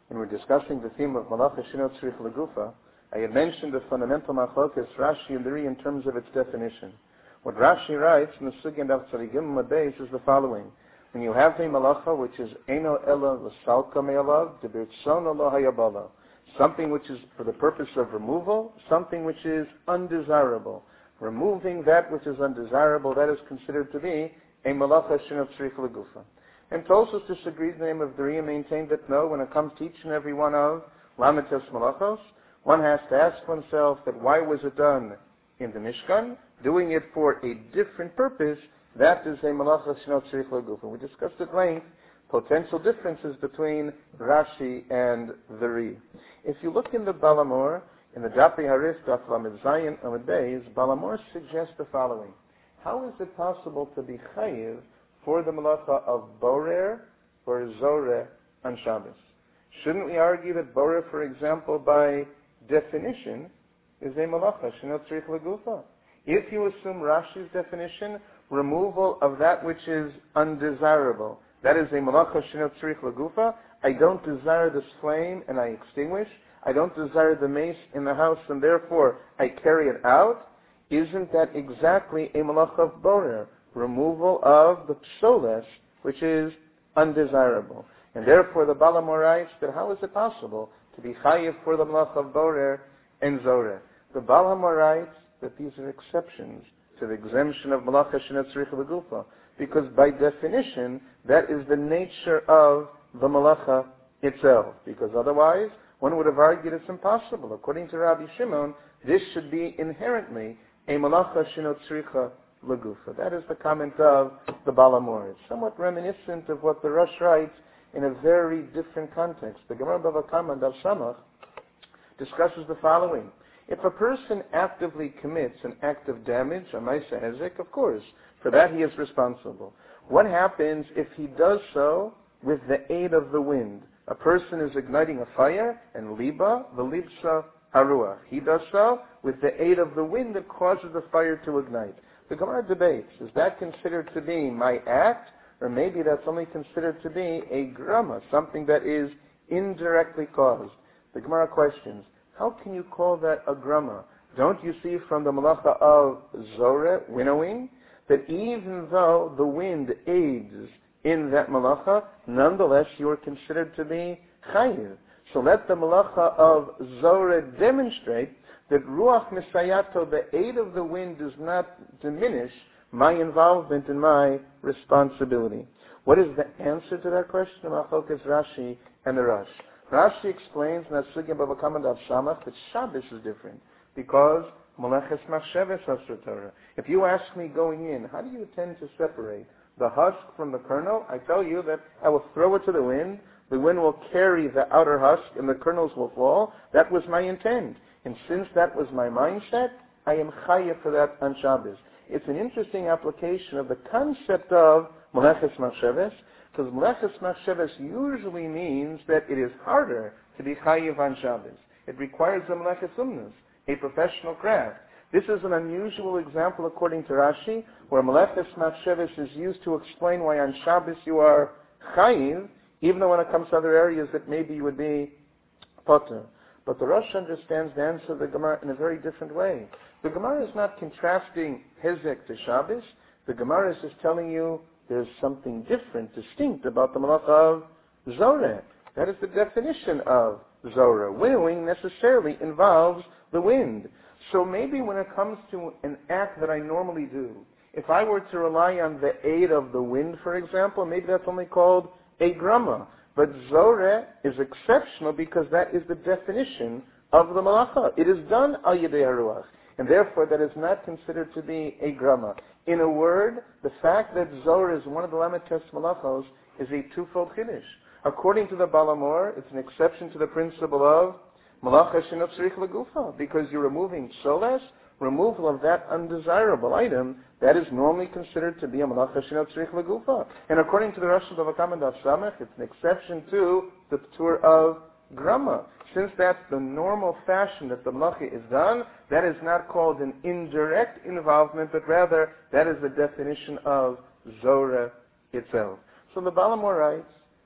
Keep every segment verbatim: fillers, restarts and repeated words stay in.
and we're discussing the theme of Malacha Shinot Tzrich Legufa, I had mentioned the fundamental machlokes Rashi and the Ri in terms of its definition. What Rashi writes in the Sugya and Avtzarigim Mabeis is the following. When you have a malacha which is Eino Ela L'Salka Me'alav, D'Birtzono Lo Hayabala, something which is for the purpose of removal, something which is undesirable. Removing that which is undesirable, that is considered to be a malacha Shinot Tzrich Legufa. And Tosfos disagrees in the name of the Ri and maintained that no, when it comes to each and every one of Lamites Malachos, one has to ask oneself that why was it done in the Mishkan? Doing it for a different purpose, that is a Malacha Shinot Tzrich Legufa. We discussed at length potential differences between Rashi and the Ri. If you look in the Balamor, in the Dapi Harif, Daf Lamed Zayin, Amud Beis, Balamor suggests the following. How is it possible to be chayiv for the Malacha of Borer or Zoreh on Shabbos? Shouldn't we argue that Borer, for example, by definition, is a Malacha Shinot Tzrich Legufa? If you assume Rashi's definition, removal of that which is undesirable, that is a Malacha Shinot Tzrich Legufa. I don't desire this flame and I extinguish. I don't desire the mace in the house and therefore I carry it out. Isn't that exactly a Malacha of Borer? Removal of the psoles, which is undesirable. And therefore the Balamor writes that how is it possible to be chayiv for the Malacha of Borer and Zoreh? The Balamor writes that these are exceptions to the exemption of Malacha Shinot Tzrich Legufa, because by definition, that is the nature of the Malacha itself, because otherwise, one would have argued it's impossible. According to Rabbi Shimon, this should be inherently a Malacha Shinot Tzrich Legufa. That is the comment of the Balamor. It's somewhat reminiscent of what the Rosh writes in a very different context. The Gemara Bava Kama Daf Samach discusses the following. If a person actively commits an act of damage, a Maisa Hezek, of course, for that he is responsible. What happens if he does so with the aid of the wind? A person is igniting a fire, and liba, the libsa haruach. He does so with the aid of the wind that causes the fire to ignite. The Gemara debates, is that considered to be my act, or maybe that's only considered to be a grama, something that is indirectly caused? The Gemara questions, how can you call that a grama? Don't you see from the malacha of Zoreh, winnowing, that even though the wind aids in that malacha, nonetheless you are considered to be chayiv. So let the malacha of Zoreh demonstrate that Ruach Misayato, the aid of the wind, does not diminish my involvement in my responsibility. What is the answer to that question? Machlokas Rashi and the Rosh. Rashi explains in that Sugya Bava Kama Daf Samach that Shabbos is different because Meleches Machsheves Asur Torah. If you ask me going in, how do you tend to separate the husk from the kernel? I tell you that I will throw it to the wind. The wind will carry the outer husk and the kernels will fall. That was my intent. And since that was my mindset, I am chayav for that on Shabbos. It's an interesting application of the concept of Meleches Machsheves, because Meleches Machsheves usually means that it is harder to be chayav on Shabbos. It requires a Meleches Umnus, a professional craft. This is an unusual example according to Rashi, where Meleches Machsheves is used to explain why on Shabbos you are chayiv, even though when it comes to other areas that maybe you would be potter. But the Rosh understands the answer of the Gemara in a very different way. The Gemara is not contrasting Hezek to Shabbos. The Gemara is just telling you there's something different, distinct about the Malacha of Zoreh. That is the definition of Zoreh. Winnowing necessarily involves the wind. So maybe when it comes to an act that I normally do, if I were to rely on the aid of the wind, for example, maybe that's only called a grama. But Zoreh is exceptional because that is the definition of the malacha. It is done al yedei haruach, and therefore that is not considered to be a grama. In a word, the fact that Zoreh is one of the Lamites malachos is a twofold chiddush. According to the Balamor, it's an exception to the principle of malacha shinot tzrich legufa, because you're removing soles, removal of that undesirable item, that is normally considered to be a malacha shinot tzrich legufa. And according to the Rosh Bava Kama Daf Samach, it's an exception to the Ptur of grama. Since that's the normal fashion that the malacha is done, that is not called an indirect involvement, but rather that is the definition of Zoreh itself. So the Balamor writes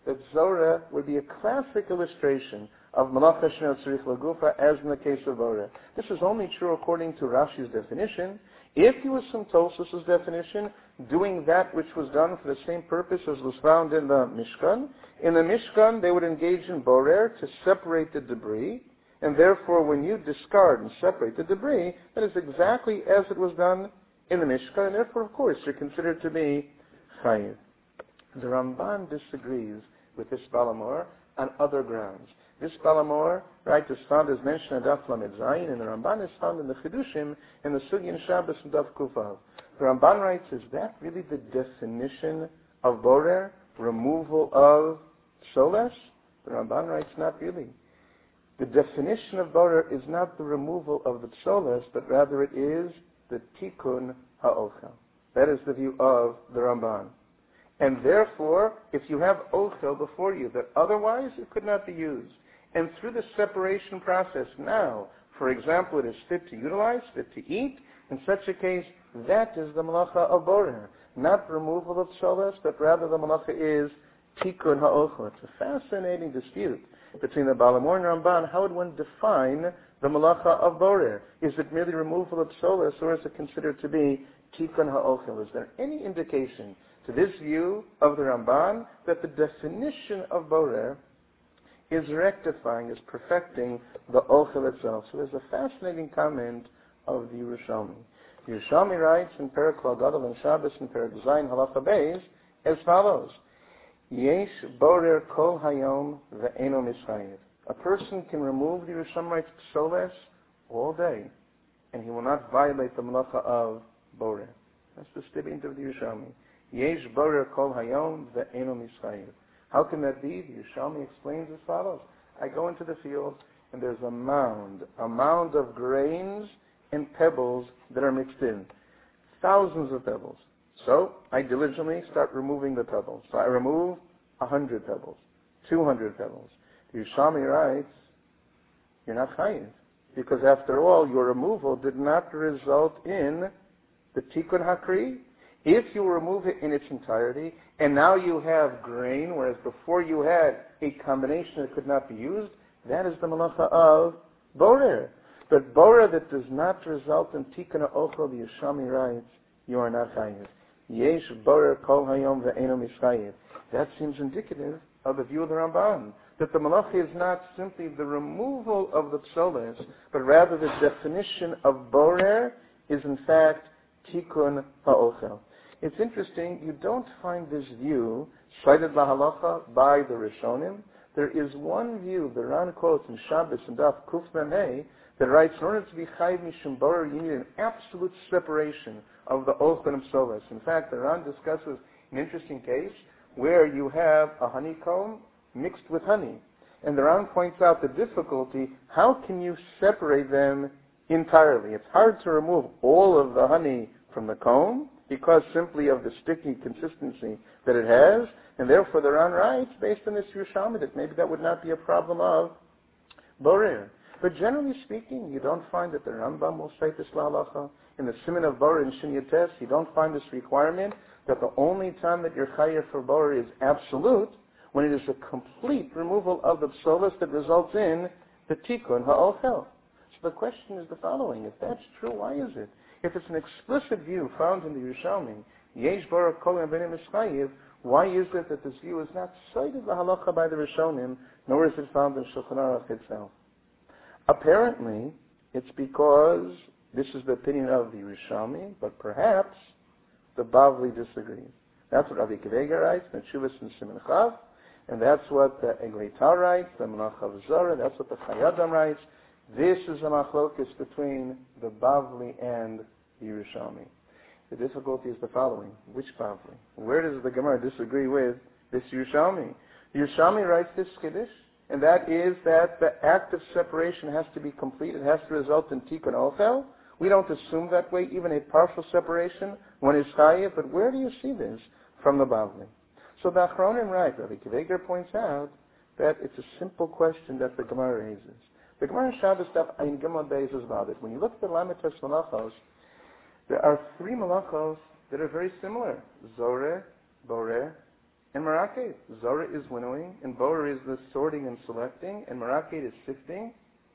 that Zorah would be a classic illustration of Malacha Sheno Tzarich Lagufa, as in the case of Boreh. This is only true according to Rashi's definition. If you assume Tosfos' definition, doing that which was done for the same purpose as was found in the Mishkan, in the Mishkan they would engage in Borer to separate the debris, and therefore when you discard and separate the debris, that is exactly as it was done in the Mishkan, and therefore, of course, you're considered to be Chayiv. The Ramban disagrees with this Balamor on other grounds. This Balamor, right, is found as mentioned in Daf Lamed Zayin, and the Ramban is found in the Chidushim, in the Sugyan Shabbos and Daf Kufav. The Ramban writes, is that really the definition of Borer, removal of Soles? The Ramban writes, not really. The definition of Borer is not the removal of the Soles, but rather it is the Tikkun HaOchel. That is the view of the Ramban. And therefore, if you have Ochel before you, that otherwise it could not be used. And through the separation process now, for example, it is fit to utilize, fit to eat, in such a case, that is the malacha of Borer. Not removal of Soles, but rather the malacha is Tikkun HaOchel. It's a fascinating dispute between the Balamor and Ramban. How would one define the malacha of Borer? Is it merely removal of Soles, or is it considered to be Tikkun HaOchel? Is there any indication to this view of the Ramban that the definition of Borer is rectifying, is perfecting the Ochel itself? So there's a fascinating comment of the Yerushalmi. The Yerushalmi writes in Perek Gadol and Shabbos and Perek Zayin Halacha Beis as follows: Yesh Borer Kol Hayom Ve'eno Mischayev. A person can remove, the Yerushalmi writes, Soles all day, and he will not violate the malacha of Borer. That's the statement of the Yerushalmi. Yesh Borer Kol Hayom Ve'eno Mischayev. How can that be? The Yerushalmi explains as follows: I go into the field, and there's a mound, a mound of grains and pebbles that are mixed in. Thousands of pebbles. So I diligently start removing the pebbles. So I remove a hundred pebbles, two hundred pebbles. The Yerushalmi writes, you're not chayiv, because after all, your removal did not result in the tikkun hakri. If you remove it in its entirety, and now you have grain, whereas before you had a combination that could not be used, that is the malacha of Borer. But Borer that does not result in tikkun ha'ochel, the Yerushalmi writes, you are not chayiv. Yesh Borer Kol Hayom Ve'eno Mischayev. That seems indicative of the view of the Ramban, that the malacha is not simply the removal of the psoles, but rather the definition of Borer is in fact tikkun ha'ochel. It's interesting, you don't find this view cited lahalacha by the Rishonim. There is one view, the Ran quotes in Shabbos and Daf Kuf Memei, that writes, in order to be chayiv mishum borer, you need an absolute separation of the ochel and psoles. In fact, the Ran discusses an interesting case where you have a honeycomb mixed with honey. And the Ran points out the difficulty, how can you separate them entirely? It's hard to remove all of the honey from the comb, because simply of the sticky consistency that it has, and therefore the Ran writes, based on this Yerushalmi, that maybe that would not be a problem of Borer. But generally speaking, you don't find that the Rambam will cite this lahalacha. In the Siman of Borer in Shin Yates, you don't find this requirement that the only time that you're chayav for Borer is absolute, when it is a complete removal of the psolos that results in the tikkun ha'ochel. So the question is the following: if that's true, why is it? If it's an explicit view found in the Yerushalmi, Yesh Borer Kol Hayom Ve'eno Mischayev, why is it that this view is not cited the halacha by the Rishonim, nor is it found in Shulchan Aruch itself? Apparently, it's because this is the opinion of the Yerushalmi, but perhaps the Bavli disagrees. That's what Rabbi Akiva Eiger writes, the Teshuvos and Siman Chav, and that's what the Eglei Tal writes, the Menach Zorah, that's what the Chayei Adam writes. This is a machlokes between the Bavli and the Yerushalmi. The difficulty is the following: which Bavli? Where does the Gemara disagree with this Yerushalmi? The Yerushalmi writes this chiddush, and that is that the act of separation has to be complete. It has to result in tikkun ochel. We don't assume that way, even a partial separation, one is chayiv. But where do you see this from the Bavli? So the Achronim write, Rabbi Akiva Eiger points out that it's a simple question that the Gemara raises. The Gemara in Shabbos Daf Ayin Gimel Beis is about it. When you look at the Lamites Malachos, there are three malachos that are very similar: Zoreh, Borer, and Meraked. Zora is winnowing, and Borer is the sorting and selecting, and Meraked is sifting.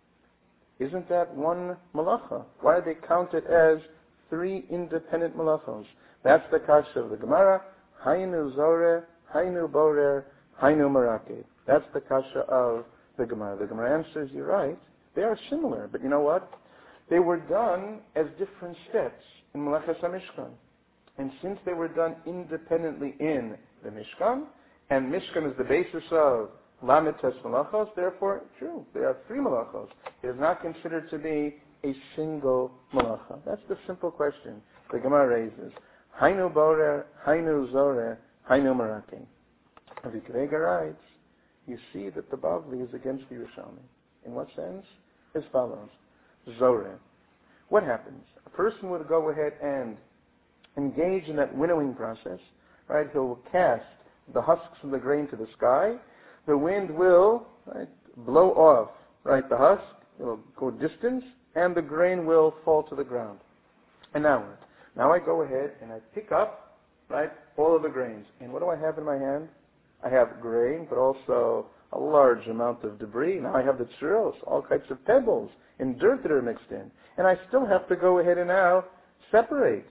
Isn't that one malacha? Why do they count it as three independent malachos? That's the kasha of the Gemara. Hainu Zora, Hainu Borer, Hainu Meraked. That's the kasha of the Gemara. The Gemara answers, you're right. They are similar, but you know what? They were done as different steps in Melechas HaMishkan. And since they were done independently in the Mishkan, and Mishkan is the basis of Lamed Tes Malachos, therefore, true, they are three malachos. It is not considered to be a single malacha. That's the simple question the Gemara raises. Hainu Borer, Hainu Zoreh, Hainu Meraked. Rabbi Akiva Eiger writes, you see that the Bavli is against the Yerushalmi. In what sense? As follows. Zoreh. What happens? A person would go ahead and engage in that winnowing process, right? He'll cast the husks of the grain to the sky. The wind will right, blow off, right, the husk. It will go distance, and the grain will fall to the ground. And now what? Now I go ahead and I pick up, right, all of the grains. And what do I have in my hand? I have grain, but also a large amount of debris. Now I have the churros, all types of pebbles and dirt that are mixed in. And I still have to go ahead and now separate.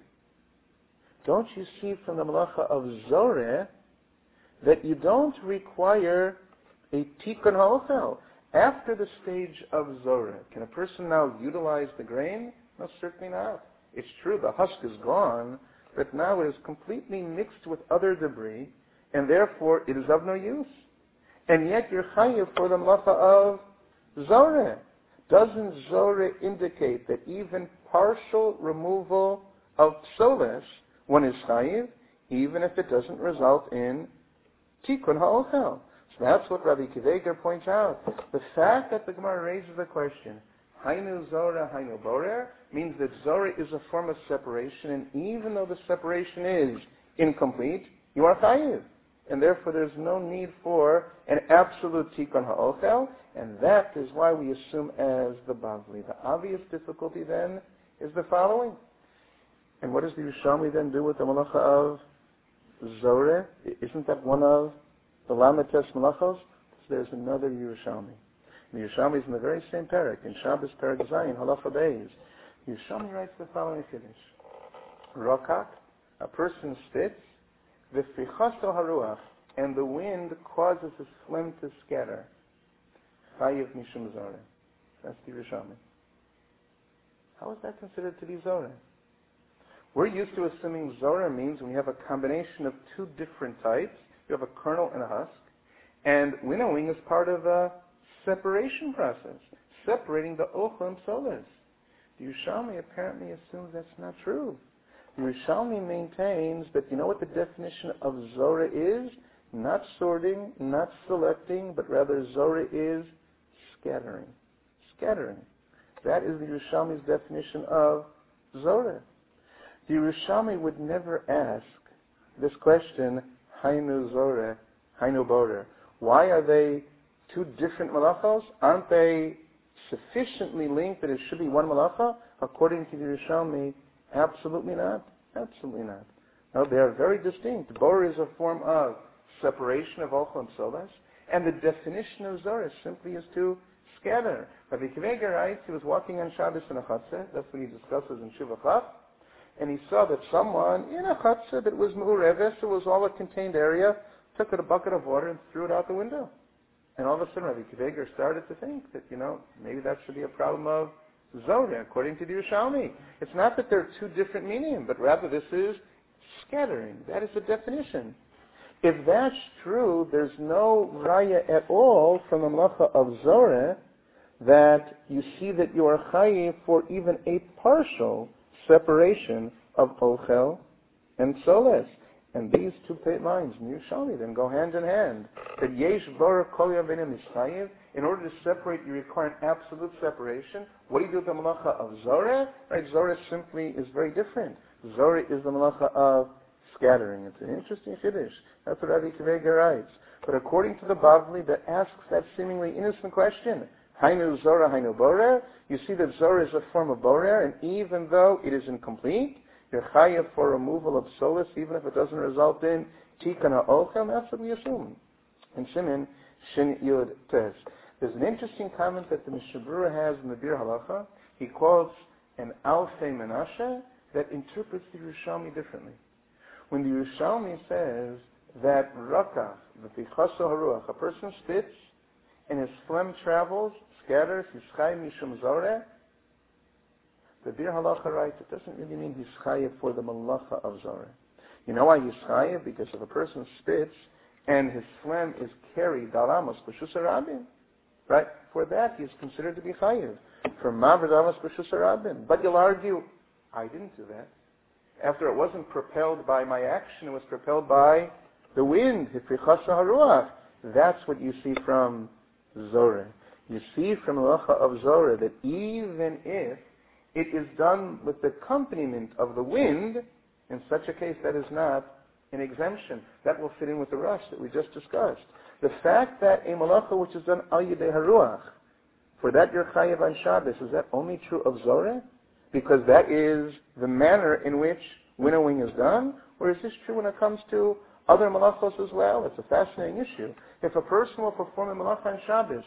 Don't you see from the malacha of Zoreh that you don't require a tikkun ha'ochel? After the stage of Zoreh, can a person now utilize the grain? No, certainly not. It's true, the husk is gone, but now it is completely mixed with other debris, and therefore it is of no use. And yet you're chayiv for the malacha of Zoreh. Doesn't Zoreh indicate that even partial removal of psoles, one is chayiv, even if it doesn't result in tikkun ha'ochel? So that's what Rabbi Akiva Eiger points out. The fact that the Gemara raises the question, Hainu Zoreh, Hainu Borer, means that Zoreh is a form of separation, and even though the separation is incomplete, you are chayiv. And therefore there's no need for an absolute tikkun ha'ochel, and that is why we assume as the Bavli. The obvious difficulty then is the following. And what does the Yerushalmi then do with the malacha of Zoreh? Isn't that one of the Lamed Tes Malachos? So there's another Yerushalmi. The Yerushalmi is in the very same parak, in Shabbos Parak Zayin, Halacha Beis. The Yerushalmi writes the following Kiddush. Rokak, a person spits, v'frichasto haruach, and the wind causes his phlegm to scatter. Chayiv mishum Zoreh. That's the Yerushalmi. How is that considered to be Zoreh? We're used to assuming Zoreh means when you have a combination of two different types. You have a kernel and a husk. And winnowing is part of a separation process, separating the ochel and psoles. The Yerushalmi apparently assumes that's not true. The Yerushalmi maintains that, you know what the definition of Zoreh is? Not sorting, not selecting, but rather Zoreh is scattering. Scattering. That is the Yerushalmi's definition of Zoreh. The Yerushalmi would never ask this question, Hainu Zoreh, Hainu Borer. Why are they two different malachos? Aren't they sufficiently linked that it should be one malacha? According to the Yerushalmi, absolutely not. Absolutely not. No, they are very distinct. Borer is a form of separation of ochel and psoles, and the definition of Zoreh simply is to scatter. Rabbi Akiva Eiger writes, he was walking on Shabbos in a chatzah, that's what he discusses in Shuvah Chaf, and he saw that someone in a chatzah that was mu'ureves, it was all a contained area, took a bucket of water and threw it out the window. And all of a sudden Rabbi Akiva Eiger started to think that, you know, maybe that should be a problem of Zoreh, according to the Yerushalmi. It's not that there are two different meanings, but rather this is scattering. That is the definition. If that's true, there's no raya at all from the malacha of Zoreh that you see that you are chayiv for even a partial separation of ochel and psoles. And these two lines in Yerushalmi then go hand in hand. That yesh borer kol yavenim is chayiv. In order to separate, you require an absolute separation. What do you do with the malacha of Zoreh? Right, Zoreh simply is very different. Zoreh is the malacha of scattering. It's an interesting chiddush. That's what Rabbi Akiva Eiger writes. But according to the Bavli that asks that seemingly innocent question, Hainu Zoreh, Hainu Borer, you see that Zoreh is a form of Borer, and even though it is incomplete, You're chayav for removal of solas, even if it doesn't result in tikkun ha'ochel. That's what we assume. In Siman Shin Yud Tes. There's an interesting comment that the Mishnah Berurah has in the Bir Halacha. He quotes an Alfei Menashe that interprets the Yerushalmi differently. When the Yerushalmi says that Rakach, that the Chaso Haruach, a person spits and his phlegm travels, scatters, Yischai Mishum Zoreh, the Bir Halacha writes, it doesn't really mean Yischai for the Malacha of Zoreh. You know why Yischai? Because if a person spits and his phlegm is carried, Dalamos B'Shus Rabin, right? For that, he is considered to be chayiv. For ma'avadamas b'shus harabim. But you'll argue, I didn't do that. After it wasn't propelled by my action, it was propelled by the wind. That's what you see from Zoreh. You see from Malacha of Zoreh that even if it is done with the accompaniment of the wind, in such a case, that is not an exemption. That will fit in with the rush that we just discussed. The fact that a malacha which is done al yidei haruach, for that you're chayav on Shabbos, is that only true of Zoreh? Because that is the manner in which winnowing is done? Or is this true when it comes to other malachos as well? It's a fascinating issue. If a person will perform a malacha on Shabbos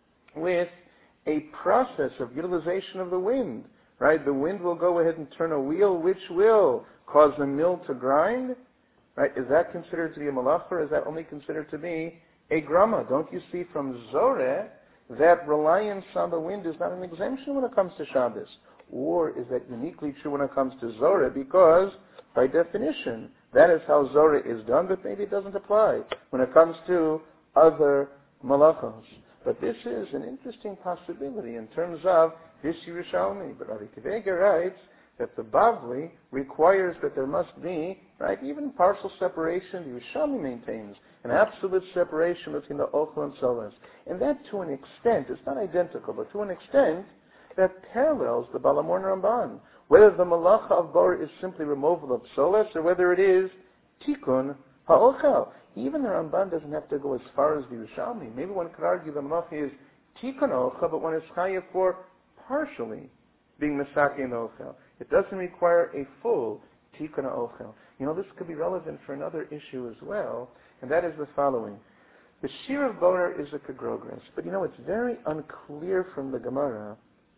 with a process of utilization of the wind, right? The wind will go ahead and turn a wheel which will cause the mill to grind, right? Is that considered to be a malacha, or is that only considered to be a grama? Don't you see from Zoreh that reliance on the wind is not an exemption when it comes to Shabbos? Or is that uniquely true when it comes to Zoreh? Because, by definition, that is how Zoreh is done, but maybe it doesn't apply when it comes to other malachos. But this is an interesting possibility in terms of this Yerushalmi. But Rabbi Akiva Eiger writes that the Bavli requires that there must be, right, even partial separation. The Yerushalmi maintains an absolute separation between the Ochel and Solas. And that, to an extent, is not identical, but to an extent, that parallels the Balamor Ramban. Whether the Malacha of Bor is simply removal of Solas, or whether it is Tikkun HaOchel. Even the Ramban doesn't have to go as far as the Yerushalmi. Maybe one could argue the Malacha is Tikkun HaOchel, but one is chayav for partially being Mesaki in the Ochel. It doesn't require a full Tikkun HaOchel. You know, this could be relevant for another issue as well, and that is the following. The shear of Borer is a kagrogres, but you know, it's very unclear from the Gemara,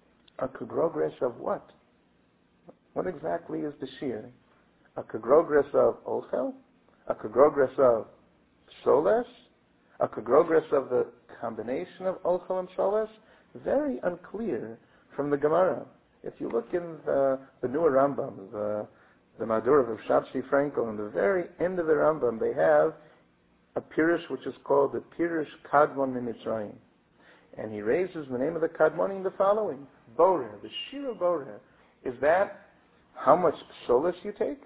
a kagrogres of what? What exactly is the shear? A kagrogres of Ochel? A kagrogres of Soles? A kagrogres of the combination of Ochel and Soles? Very unclear from the Gemara. If you look in the, the newer Rambam, the, the Madur of Shabsi Frankel, in the very end of the Rambam, they have a Pirush which is called the Pirush Kadmon Mitzrayim. And he raises the name of the Kadmon in the following. Borer, the shear of Borer. Is that how much Solas you take?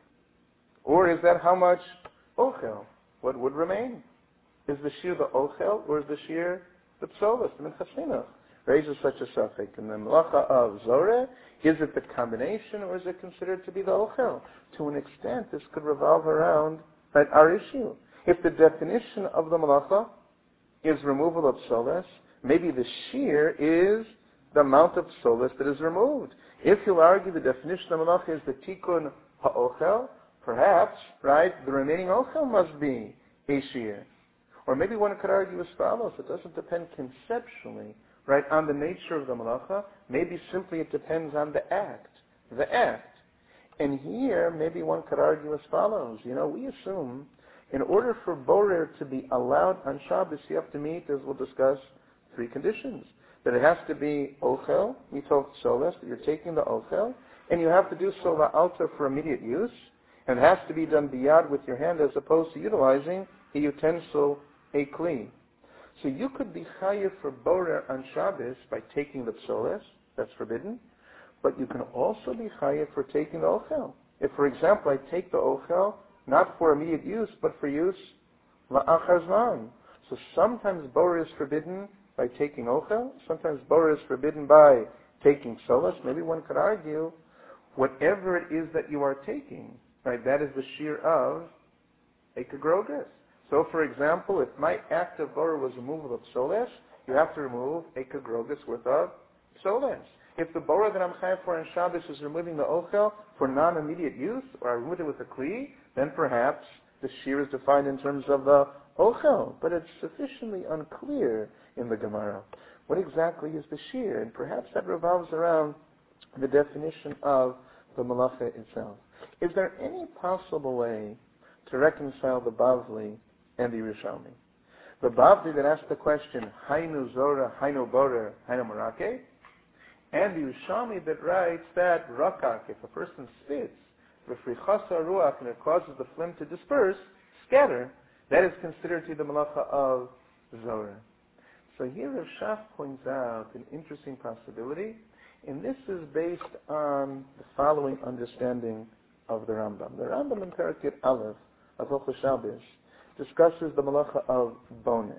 Or is that how much Ochel? What would remain? Is the shear the Ochel, or is the shear the Solas, the Minchashinach? Raises such a suffix. In the Malacha of Zoreh, is it the combination, or is it considered to be the Ochel? To an extent, this could revolve around right, our issue. If the definition of the Malacha is removal of Solas, maybe the shear is the amount of Solas that is removed. If you'll argue the definition of Malacha is the Tikkun HaOchel, perhaps, right, the remaining Ochel must be a shear. Or maybe one could argue as follows. It doesn't depend conceptually, right, on the nature of the Malacha. Maybe simply it depends on the act. The act. And here, maybe one could argue as follows. You know, we assume in order for Borer to be allowed on Shabbos, you have to meet, as we'll discuss, three conditions. That it has to be Ochel, Mitov Soles, that you're taking the Ochel, and you have to do so la'alta for immediate use, and it has to be done biyad with your hand as opposed to utilizing a utensil, a kli. So you could be chayiv for Borer on Shabbos by taking the Soles, that's forbidden, but you can also be chayiv for taking the Ochel. If, for example, I take the Ochel, not for immediate use, but for use la'achar zman. So sometimes Borer is forbidden by taking Ochel, sometimes Borer is forbidden by taking Solas. Maybe one could argue, whatever it is that you are taking, right, that is the shear of a kagrogres. So, for example, if my act of Borer was removal of Solas, you have to remove a kagrogres worth of Solas. If the bora that I'm chayav for on Shabbos is removing the ochel for non-immediate use, or I remove it with a kli, then perhaps the shear is defined in terms of the ochel, but it's sufficiently unclear in the Gemara. What exactly is the shear? And perhaps that revolves around the definition of the malacha itself. Is there any possible way to reconcile the Bavli and the Yerushalmi? The Bavli that asked the question, Hainu Zora, Hainu Borer, Hainu Marake, and the Yerushalmi that writes that Rakak, if a person spits, V'frichasa Ruach, and it causes the phlegm to disperse, scatter, that is considered to be the malacha of Zora. So here Rav Shach points out an interesting possibility, and this is based on the following understanding of the Rambam. The Rambam in Parakut Aleph of Hilchos Shabbos discusses the malacha of Boneh.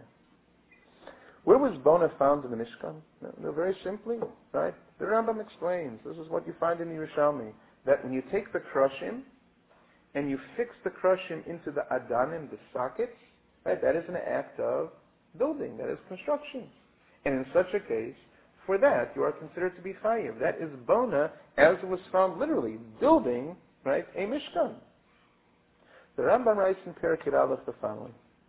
Where was Boneh found in the Mishkan? No, no, very simply, right? The Rambam explains, this is what you find in the Yerushalmi, that when you take the krushim and you fix the krushim into the adanim, the sockets, right, that is an act of building, that is construction. And in such a case, for that, you are considered to be chayiv. That is bona, as it was found literally, building, right, a mishkan. The Rambam writes in Parakut Aleph the following.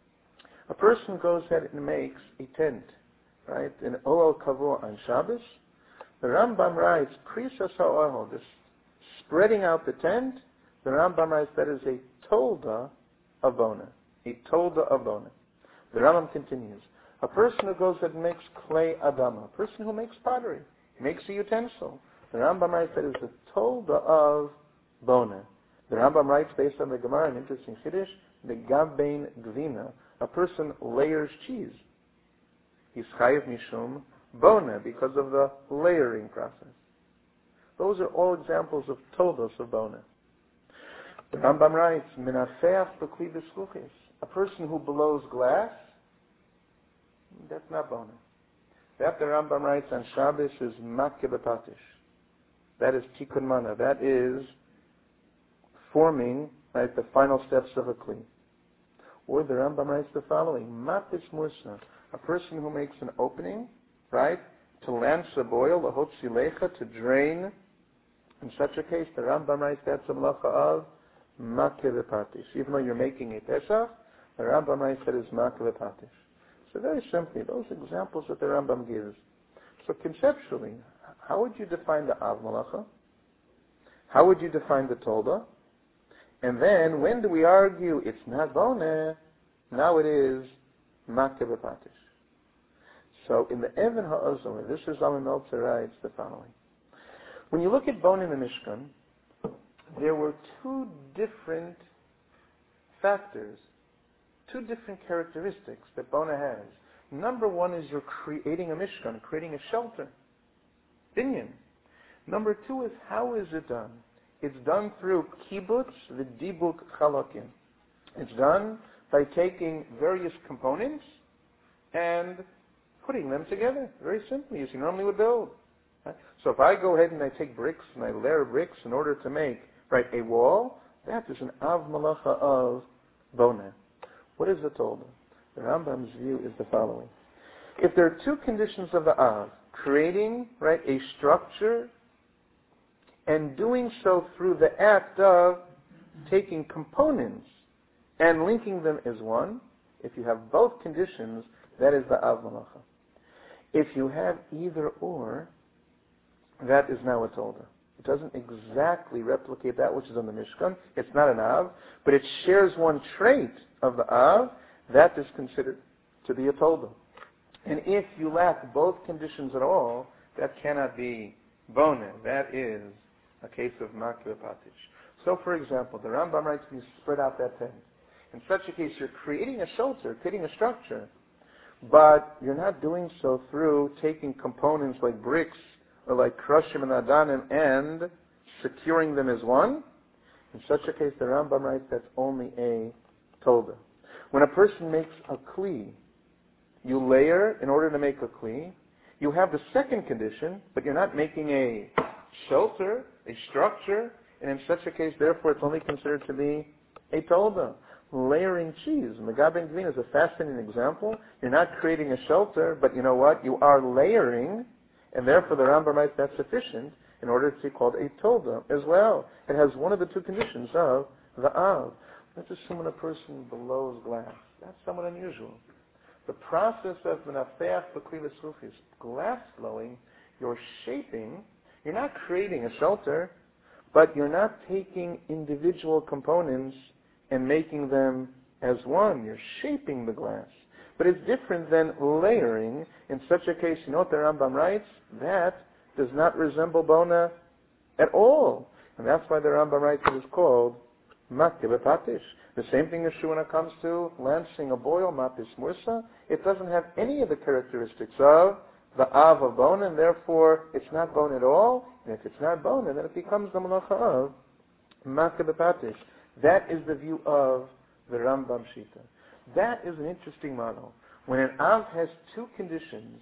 A person goes ahead and makes a tent, right, an ohel kavua on Shabbos. The Rambam writes, Krisa sa'ohel, this spreading out the tent, the Rambam writes that is a tolda of bona, a tolda of bona. The Rambam continues, a person who goes and makes clay adama, a person who makes pottery, makes a utensil, the Rambam writes that is the tolda of bona. The Rambam writes, based on the Gemara, an interesting chiddush, the gabein gvina, a person layers cheese. He's chayiv mishum bona, because of the layering process. Those are all examples of toldos of bona. The Rambam writes, minafeach b'kli b'sluchis, a person who blows glass, that's not bona. That the Rambam writes on Shabbos is makke b'patish. That is tikkun mana. That is forming, right, the final steps of a kli. Or the Rambam writes the following, matis mursa, a person who makes an opening, right, to lance a boil, a hotzi lecha, to drain. In such a case, the Rambam writes that's a malacha of makke v'patish. Even though you're making a pesach, the Rambam writes that is makke v'patish. So very simply, those examples that the Rambam gives. So conceptually, how would you define the av malacha? How would you define the tolda? And then, when do we argue it's not boneh, now it is makke v'patish? So in the Even HaOzor, this is Zalman Meltzer writes the following. When you look at bone in the Mishkan, there were two different factors, two different characteristics that Bona has. Number one is you're creating a Mishkan, creating a shelter, binyan. Number two is, how is it done? It's done through kibbutz v'dibuk chalakim. It's done by taking various components and putting them together, very simply, as you normally would build. Right? So if I go ahead and I take bricks and I layer bricks in order to make, right, a wall, that is an av malacha of boneh. What is the Tolda? The Rambam's view is the following. If there are two conditions of the av, creating, right, a structure and doing so through the act of taking components and linking them as one, if you have both conditions, that is the av malacha. If you have either or, that is now a tolda. It doesn't exactly replicate that which is on the Mishkan. It's not an av, but it shares one trait of the av. That is considered to be a tolda. And if you lack both conditions at all, that cannot be boneh. That is a case of makke v'patish. So, for example, the Rambam writes, you spread out that tent. In such a case, you're creating a shelter, creating a structure, but you're not doing so through taking components like bricks or like krushim and adanim and securing them as one. In such a case, the Rambam writes that's only a tolda. When a person makes a kli, you layer in order to make a kli. You have the second condition, but you're not making a shelter, a structure, and in such a case, therefore, it's only considered to be a tolda. Layering cheese, Megaben Gvin is a fascinating example. You're not creating a shelter, but you know what? You are layering, And therefore the Rambam writes that's sufficient in order to be called a tolda as well. It has one of the two conditions of the av. Let's assume when a person blows glass. That's somewhat unusual. The process of menafeach b'kli l'sufis, glass blowing, you're shaping, you're not creating a shelter, but you're not taking individual components and making them as one. You're shaping the glass. But it's different than layering. In such a case, you know what the Rambam writes? That does not resemble bona at all. And that's why the Rambam writes it is called makke b'patish. The same thing is true when it comes to lancing a boil, matis mursa. It doesn't have any of the characteristics of the av of bona, and therefore it's not bone at all. And if it's not bone, then it becomes the malacha of makke b'patish. That is the view of the Rambam Shita. That is an interesting model. When an av has two conditions,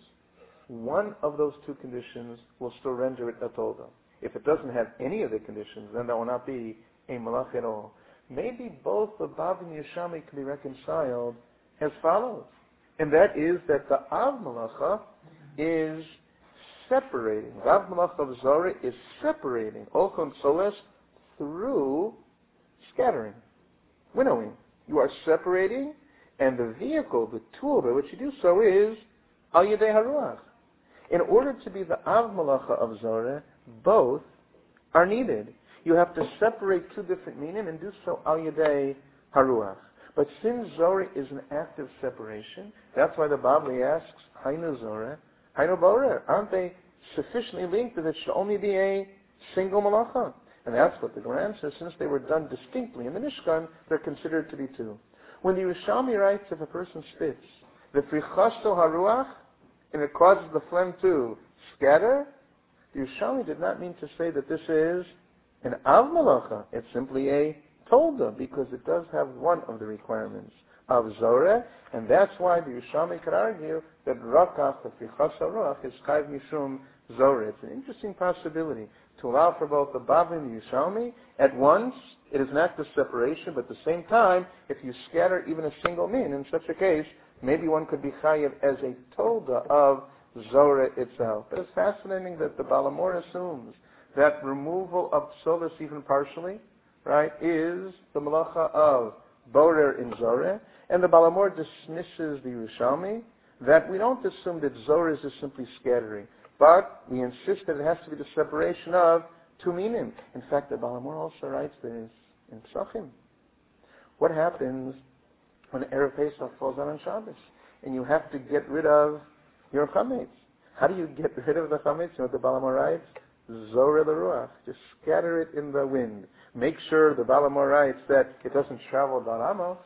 one of those two conditions will still render it a tolda. If it doesn't have any of the conditions, then that will not be a malach at all. Maybe both the Bav and the Yerushalmi can be reconciled as follows. And that is that the av malacha is separating. The av malacha of Zorah is separating Ochon Soles through scattering, winnowing. You are separating, and the vehicle, the tool by which you do so is Al Yedei Haruach. In order to be the Av Malacha of Zorah, both are needed. You have to separate two different meaning and do so Al Yedei Haruach. But since Zorah is an act of separation, that's why the Babli asks, Hainu Zorah, Hainu Borer. Aren't they sufficiently linked that it should only be a single Malacha? And that's what the Quran says. Since they were done distinctly in the Mishkan, they're considered to be two. When the Yerushalmi writes, if a person spits, the frichasto haruach, and it causes the phlegm to scatter, the Yerushalmi did not mean to say that this is an av malacha. It's simply a tolda, because it does have one of the requirements of Zorah, and that's why the Yerushalmi could argue that rakach, the frichasto haruach, is chayv mishum Zorah. It's an interesting possibility to allow for both the Bavli and the Yerushalmi at once. It is an act of separation, but at the same time, if you scatter even a single min, in such a case, maybe one could be chayiv as a tolda of Zorah itself. But it's fascinating that the Balamor assumes that removal of psolas even partially, right, is the malacha of Borer in Zorah, and the Balamor dismisses the Yerushalmi, that we don't assume that Zorah is just simply scattering, but we insist that it has to be the separation of two minim. In fact, the Balamor also writes this in Psachim. What happens when Erev Pesach falls on Shabbos and you have to get rid of your chametz? How do you get rid of the chametz? You know what the Balamor writes? Zorah l'ruach. Just scatter it in the wind. Make sure, the Balamor writes, that it doesn't travel Dalamos,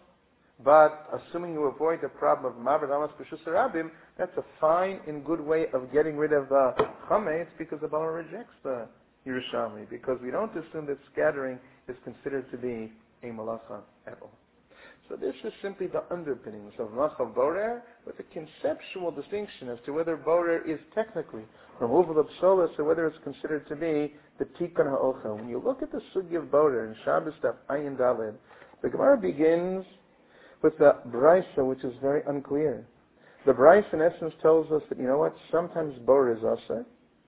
but assuming you avoid the problem of Mavid Amos B'Shus Rabim, that's a fine and good way of getting rid of the chametz, because the Balamor rejects the Yerushalmi, because we don't assume that scattering is considered to be a malacha at all. So this is simply the underpinnings of malacha of borer, with a conceptual distinction as to whether borer is technically removal of psolas or whether it's considered to be the tikkun ha'ochel. When you look at the sugi of borer in Shabbos Daf Ayin Daled, the Gemara begins with the Braisa, which is very unclear. The Braisa, in essence, tells us that, you know what, sometimes borer is aseh,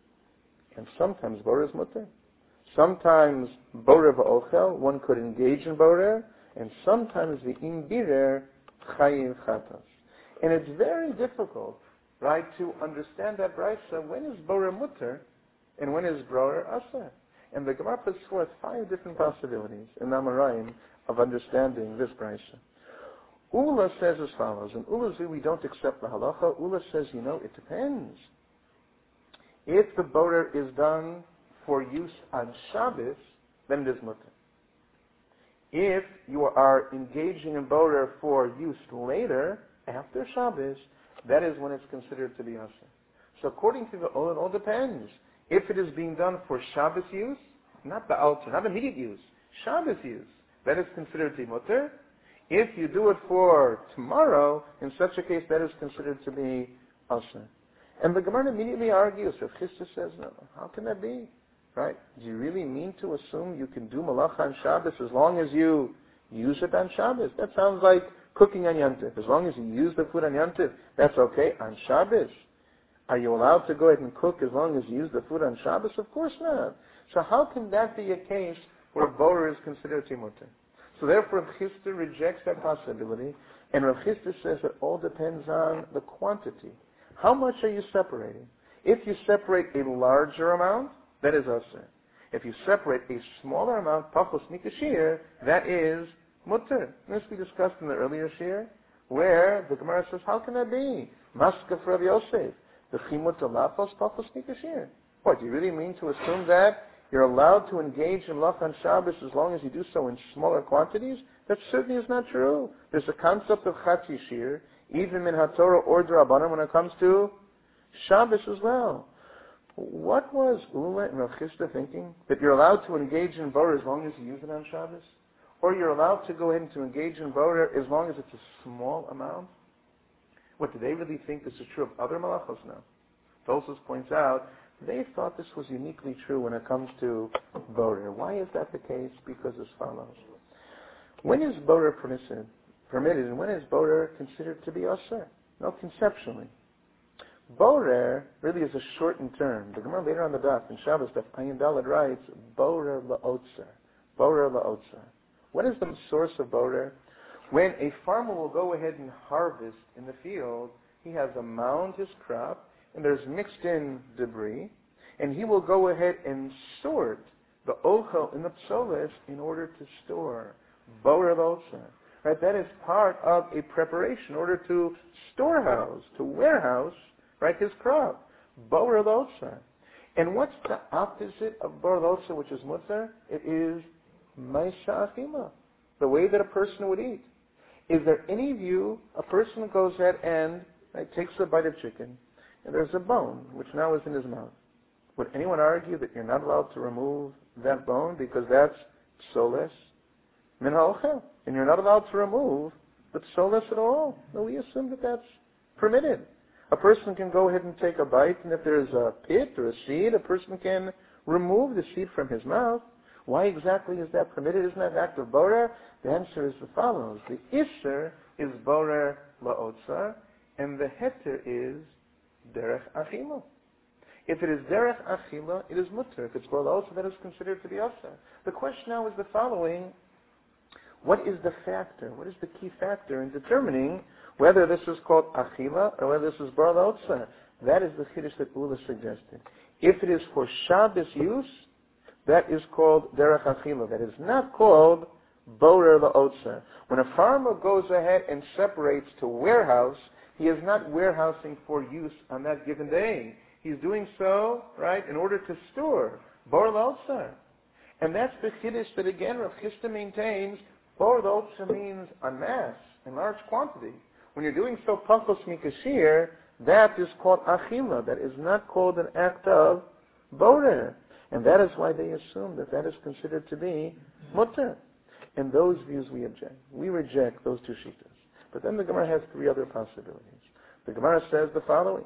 and sometimes borer is mutter. Sometimes borer v'ochel, one could engage in borer, and sometimes the imbirer chayiv chatas. And it's very difficult, right, to understand that Braisa. When is borer mutter, and when is borer aseh? And the Gemara puts forth five different possibilities in Amarayim of understanding this Braisa. Ula says as follows, and Ula's view, we don't accept the halacha. Ula says, you know, it depends. If the borer is done for use on Shabbos, then it is mutter. If you are engaging in borer for use later, after Shabbos, that is when it's considered to be asher. So according to the Ula, it all depends. If it is being done for Shabbos use, not the altar, not immediate use, Shabbos use, that is considered to be mutter. If you do it for tomorrow, in such a case, that is considered to be asher. And the Gemara immediately argues, if Chisda says, no, how can that be? Right? Do you really mean to assume you can do malacha on Shabbos as long as you use it on Shabbos? That sounds like cooking on Yom Tov. As long as you use the food on Yom Tov, that's okay. On Shabbos, Are you allowed to go ahead and cook as long as you use the food on Shabbos? Of course not. So how can that be a case where borer is considered to be mutter? So therefore, Rav Chisda rejects that possibility, and Rav Chisda says it all depends on the quantity. How much are you separating? If you separate a larger amount, that is aser. If you separate a smaller amount, pachos mikashir, that is mutter. This we discussed in the earlier shir, where the Gemara says, how can that be? Maska for Rav Yosef. The chimut alafos pachos mikashir. What, do you really mean to assume that you're allowed to engage in lach on Shabbos as long as you do so in smaller quantities? That certainly is not true. There's a concept of chatzi shir, even in HaTorah or D'Rabbanan when it comes to Shabbos as well. What was Ula and Rav Chisda thinking? That you're allowed to engage in borer as long as you use it on Shabbos? Or you're allowed to go ahead and to engage in borer as long as it's a small amount? What, do they really think this is true of other malachos now? Tosfos points out, they thought this was uniquely true when it comes to borer. Why is that the case? Because as follows. When is borer permitted, permitted and when is borer considered to be aser? No, conceptually. Borer really is a shortened term. The Gemara later on the daf in Shabbos, Daf Ayin Daled writes, borer la'otzer. Borer la'otzer. What is the source of borer? When a farmer will go ahead and harvest in the field, he has a mound his crop, and there's mixed in debris, and he will go ahead and sort the ochel in the psoles in order to store. Borer la'otzer. Right, that is part of a preparation in order to storehouse, to warehouse, right, his crop. Borer la'otzer. And what's the opposite of borer la'otzer, which is mutter? It is ma'isa achila, the way that a person would eat. Is there any view, a person goes ahead and right, takes a bite of chicken, and there's a bone, which now is in his mouth. Would anyone argue that you're not allowed to remove that bone because that's psoles min ha'ochel, and you're not allowed to remove the psoles at all? No, we assume that that's permitted. A person can go ahead and take a bite, and if there's a pit or a seed, a person can remove the seed from his mouth. Why exactly is that permitted? Isn't that an act of borer? The answer is the follows. The isser is borer la'otzar, and the heter is derech achila. If it is derech achila, it is mutter. If it's borer la'otzar, that is considered to be aser. The question now is the following. What is the factor? What is the key factor in determining whether this is called achila or whether this is borer la'otzar? That is the chiddush that Ula suggested. If it is for Shabbos use, that is called derech achila. That is not called borer la'otzar. When a farmer goes ahead and separates to warehouse, he is not warehousing for use on that given day. He's doing so, right, in order to store. Borer la'otzar. And that's the chiddush that, again, Rav Chisda maintains. Borer la'otzar means en masse, in large quantity. When you're doing so pachos mikashir, that is called achila. That is not called an act of borer. And that is why they assume that that is considered to be mutter. And those views we object. We reject those two shittas. But then the Gemara has three other possibilities. The Gemara says the following.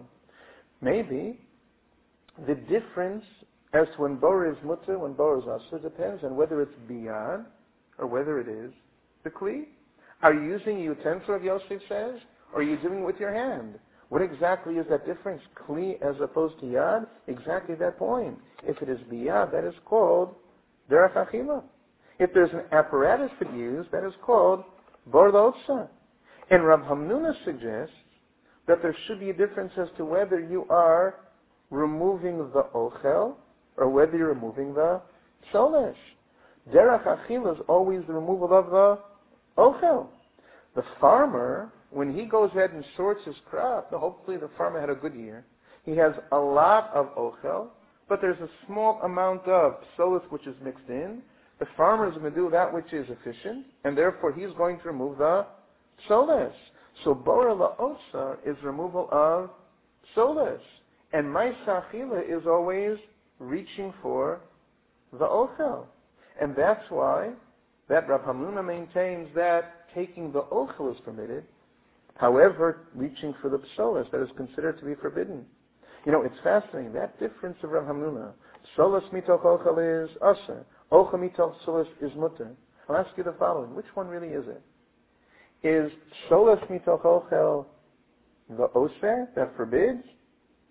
Maybe the difference as to when borer is mutter, when borer is asur, depends on whether it's biyad or whether it is the kli. Are you using a utensil, Yosef says, or are you doing it with your hand? What exactly is that difference? Kli as opposed to yad? Exactly that point. If it is biyad, that is called derech achila. If there's an apparatus to use, that is called borer la'otzar. And Rav Hamnuna suggests that there should be a difference as to whether you are removing the ochel or whether you're removing the psoles. Derech achila is always the removal of the ochel. The farmer, when he goes ahead and sorts his crop, hopefully the farmer had a good year. He has a lot of ochel, but there's a small amount of psoles which is mixed in. The farmer is going to do that which is efficient, and therefore he's going to remove the psoles. So borer la'otzar is removal of psoles. And ma'isa achila is always reaching for the ochel. And that's why that Rav Hamnuna maintains that taking the ochel is permitted, however, reaching for the psoles, that is considered to be forbidden. You know, it's fascinating. That difference of Rav Hamnuna, psoles mitoch ochel is aser, ochel mitoch psoles is mutter. I'll ask you the following. Which one really is it? Is psoles mitoch ochel the oser that forbids?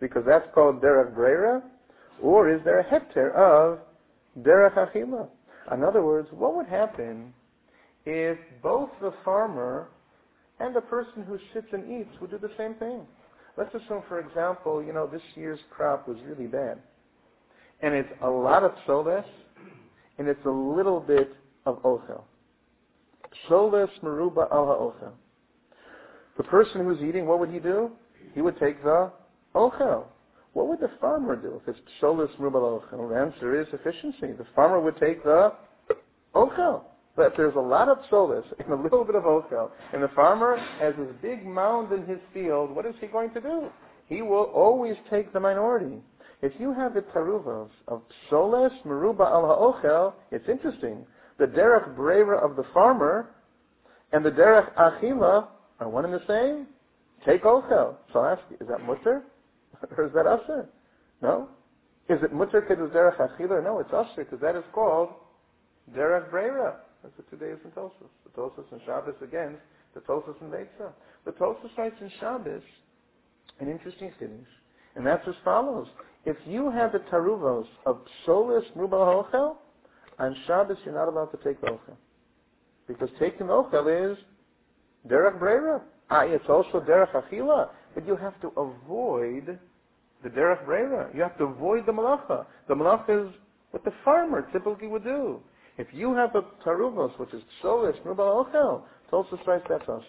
because that's called derech breira, or is there a hekter of derech achila? In other words, what would happen if both the farmer and the person who sits and eats would do the same thing? Let's assume, for example, you know, this year's crop was really bad, and it's a lot of psoles, and it's a little bit of ochel. Psoles meruba al ha'ochel. The person who's eating, what would he do? He would take the ochel. What would the farmer do if it's psoles meruba al ochel? The answer is efficiency. The farmer would take the ochel. But there's a lot of psoles and a little bit of ochel, and the farmer has this big mound in his field. What is he going to do? He will always take the minority. If you have the taruvos of psoles meruba al ha'ochel, it's interesting. The derech breira of the farmer and the derech achila are one and the same. Take ochel. So I'll ask you, is that mutter or is that aser? No. Is it mutter because it's derech achila? No, it's aser because that is called derech breira. That's the two days in Tosfos. The Tosfos in Shabbos against the Tosfos in Beitzah. The Tosfos writes in Shabbos an interesting finish, and that's as follows. If you have the taruvos of psoles meruba ha'ochel, on Shabbos you're not allowed to take the ochel. Because taking the ochel is derech breira. Ah, it's also derech achila, but you have to avoid the derech breira. You have to avoid the malacha. The malacha is what the farmer typically would do. If you have a taruvos, which is psoles meruba ha'ochel, Tosfos writes that's also.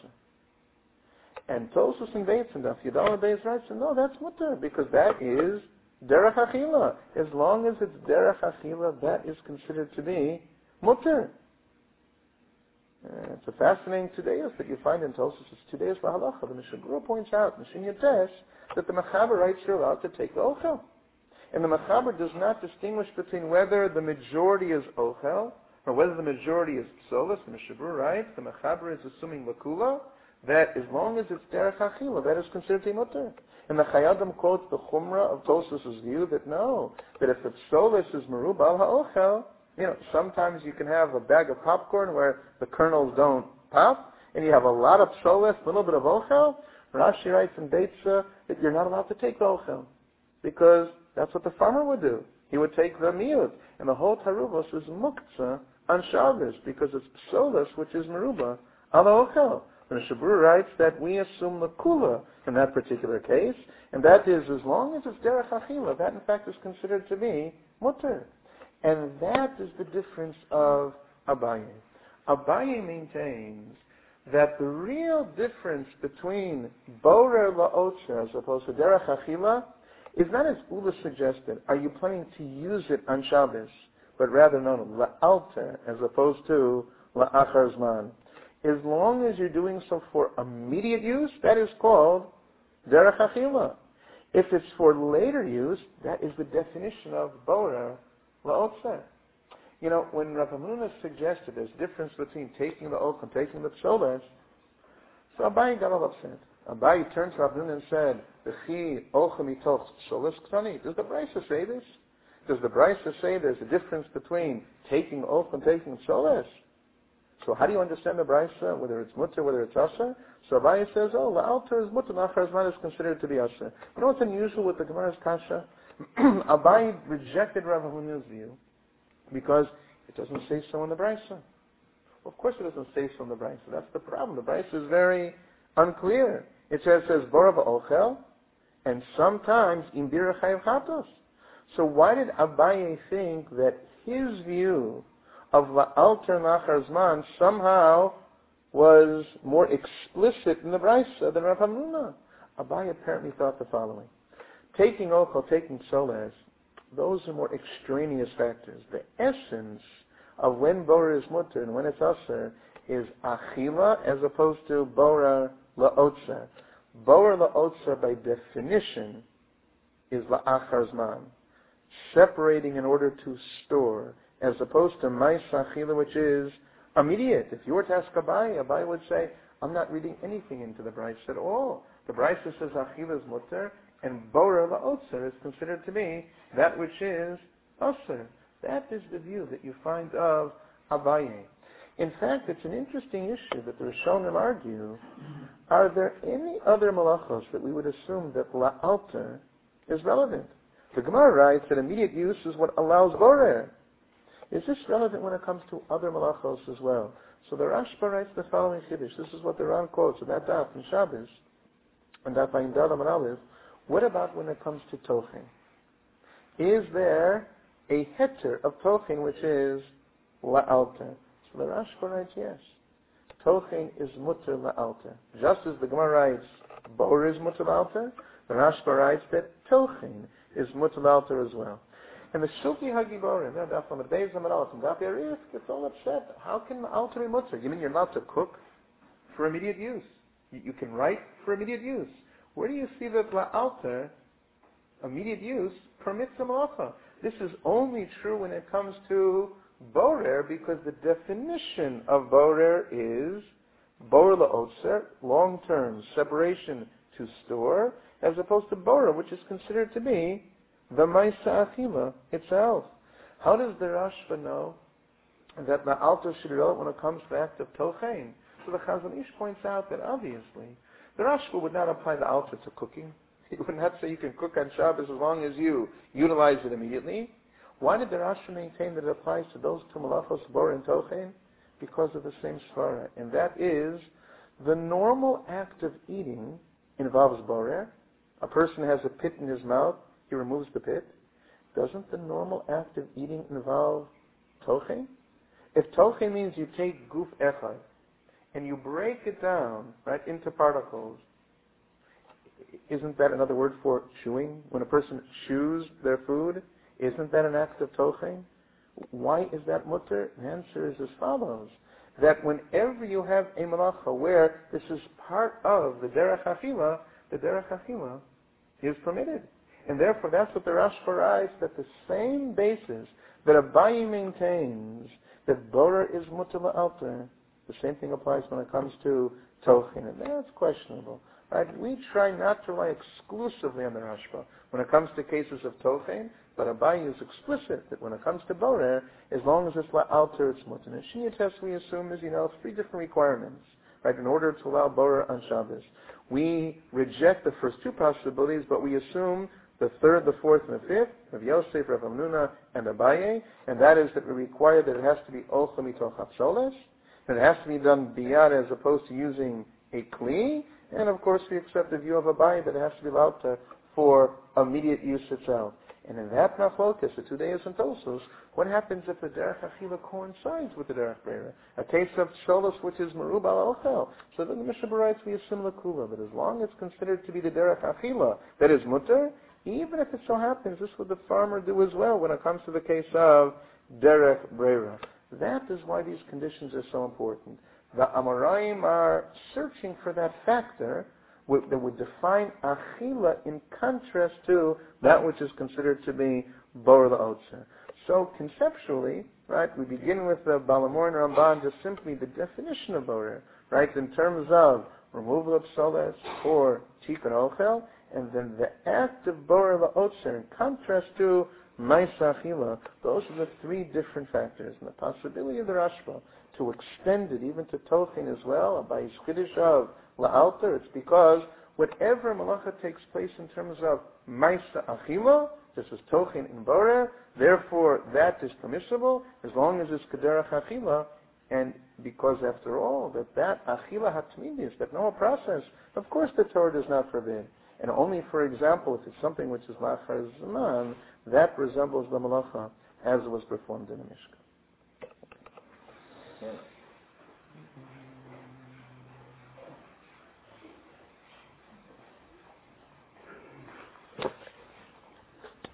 And Tosfos in Beitzah, Daf Yudala Beis writes, no, that's mutter, because that is derech achila. As long as it's derech achila, that is considered to be mutter. Uh, it's a fascinating Tudeus that you find in Tosfos. It's Tudeus Lahalacha. The Mishnah Berurah points out in Shin Yatesh that the Mechaber writes you're allowed to take the ochel. And the Mechaber does not distinguish between whether the majority is ochel or whether the majority is psoles. The Mishnah Berurah writes the Mechaber is assuming lakula, that as long as it's derech achila, that is considered to be mutter. And the Chayadim quotes the Chumrah of Tosfos' view that no, that if the psoles is meruba al ha'ochel, you know, sometimes you can have a bag of popcorn where the kernels don't pop, and you have a lot of psoles, a little bit of ochel. Rashi writes in Beitzah that you're not allowed to take the ochel, because that's what the farmer would do. He would take the miut, and the whole taruvos is muktzah on Shabbos, because it's psoles, which is meruba al ha'ochel. The Mishnah Berurah writes that we assume the kula in that particular case, and that is as long as it's derech achila, that in fact is considered to be mutter. And that is the difference of Abaye. Abaye maintains that the real difference between borer la'otza as opposed to derech achila is not as Ula suggested, are you planning to use it on Shabbos, but rather no, la'alter as opposed to la'achar zman. As long as you're doing so for immediate use, that is called derech achila. If it's for later use, that is the definition of borer la'otza. You know, when Rav Hamnuna suggested there's a difference between taking the oak and taking the psoles, so Abaye got all upset. Abaye turned to Rav Hamnuna and said, "V'chi ocha mitoch psoles ktani." Does the Brisa say this? Does the Brisa say there's a difference between taking oak and taking psoles? So how do you understand the Brisa, whether it's mutter, whether it's aser? So Abaye says, oh, la'alter is mutter, la'achar zman is considered to be aser. You know what's unusual with the Gemara's kasha? Abaye rejected Rav Hamuna's view because it doesn't say so in the Brisa. Well, of course it doesn't say so in the Brisa. That's the problem. The Brisa is very unclear. It says, says Bora v'ochel, and sometimes im bira chayav chatos. So why did Abaye think that his view of la'alter la'achar zman somehow was more explicit in the Brisa than Rav Hamnuna? Abaye apparently thought the following. Taking ochel, taking psoles, those are more extraneous factors. The essence of when bora is mutter and when it's aser is achila as opposed to bora la'otza. Bora la'otza by definition is la'achar zman, separating in order to store, as opposed to mais achila, which is immediate. If you were to ask Abaye, Abaye would say, I'm not reading anything into the Brisa at all. The Brisa says achila is mutter, and bora la'otzer is considered to be that which is aser. That is the view that you find of Abaye. In fact, it's an interesting issue that the Rishonim argue, are there any other malachos that we would assume that la'alter is relevant. The Gemara writes that immediate use is what allows borer. Is this relevant when it comes to other malachos as well? So the Rashba writes the following chiddush. This is what the Ran quotes in that daf in Shabbos, and daf Ayin Dalam and Aleph. What about when it comes to tochin? Is there a heter of tochin which is la'alter? So the Rashba writes yes. Tochin is mutter la'alter. Just as the Gemara writes, borer is mutter la'alter, the Rashba writes that tochin is mutter la'alter as well. And the Shulki Hagiborim, that's on the days of Maral, and Daf Yarif gets all upset. How can alter be mutter? You mean you're not to cook for immediate use? You, you can write for immediate use. Where do you see that la alter, immediate use, permits a malacha? This is only true when it comes to borer, because the definition of borer is borer la'otzer, long-term separation to store, as opposed to borer, which is considered to be the Maisa Achila itself. How does the Rashba know that the alter should be relevant when it comes to the act of tochein? So the Chazon Ish points out that obviously the Rashba would not apply the alter to cooking. He would not say you can cook on Shabbos as long as you utilize it immediately. Why did the Rashba maintain that it applies to those two malachos, bor and tochein? Because of the same svara, and that is the normal act of eating involves borer. A person has a pit in his mouth. He removes the pit. Doesn't the normal act of eating involve tochein? If tochein means you take guf echad and you break it down right into particles, isn't that another word for chewing? When a person chews their food, isn't that an act of tochein? Why is that mutter? The answer is as follows: that whenever you have a malacha where this is part of the derech achila, the derech achila is permitted. And therefore, that's what the Rashba writes, that the same basis that Abayi maintains that borer is mutter la'alter, the same thing applies when it comes to tochin, and that's questionable. Right? We try not to rely exclusively on the Rashba when it comes to cases of tochin, but Abayi is explicit that when it comes to borer, as long as it's la'alter, it's mutter. And Shia test we assume is, you know, three different requirements, right, in order to allow borer on Shabbos. We reject the first two possibilities, but we assume the third, the fourth, and the fifth, of Yosef, Rav Hamnuna, and Abaye, and that is that we require that it has to be Ocha Mitoch Hapsoles, and it has to be done biyad as opposed to using a kli, and of course we accept the view of Abaye that it has to be allowed to, for immediate use itself. And in that machlokas, the two days and Tosos, what happens if the derech achila coincides with the derech breira? A case of sholos which is merub al ochel. So then the Mishnah writes we assume lakula, that as long as it's considered to be the derech achila that is mutter, even if it so happens this would the farmer do as well when it comes to the case of derech breira. That is why these conditions are so important. The Amoraim are searching for that factor that would define achila in contrast to that which is considered to be bor la'otzer. So conceptually, right, we begin with the Balamor and Ramban, just simply the definition of borer, right, in terms of removal of soles or tikkun ochel, and then the act of bor la'otzer in contrast to ma'isa achila. Those are the three different factors, and the possibility of the Rashba to extend it even to tochin as well, by his chiddush of la'alter, it's because whatever malacha takes place in terms of ma'isa achila, this is tochin and borer, therefore that is permissible as long as it's kederach achila, and because after all, that that achila hatmidis, that normal process, of course the Torah does not forbid. And only, for example, if it's something which is lachar zaman, that resembles the malacha as it was performed in the Mishkan. Yeah.